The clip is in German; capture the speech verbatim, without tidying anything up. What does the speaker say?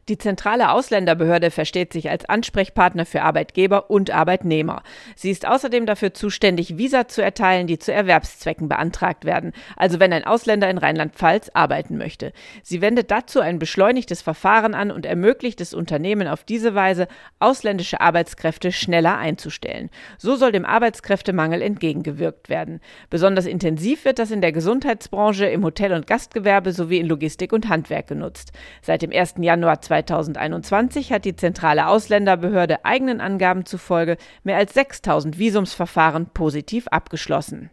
Die zentrale Ausländerbehörde versteht sich als Ansprechpartner für Arbeitgeber und Arbeitnehmer. Sie ist außerdem dafür zuständig, Visa zu erteilen, die zu Erwerbszwecken beantragt werden, also wenn ein Ausländer in Rheinland-Pfalz arbeiten möchte. Sie wendet dazu ein beschleunigtes Verfahren an und ermöglicht es Unternehmen auf diese Weise, ausländische Arbeitskräfte schneller einzustellen. So soll dem Arbeitskräftemangel entgegengewirkt werden. Besonders intensiv wird das in der Gesundheitsbranche, im Hotel- und Gastgewerbe sowie in Logistik und Handwerk genutzt. Seit dem ersten Januar zweitausendeinundzwanzig hat die zentrale Ausländerbehörde eigenen Angaben zufolge mehr als sechstausend Visumsverfahren positiv abgeschlossen.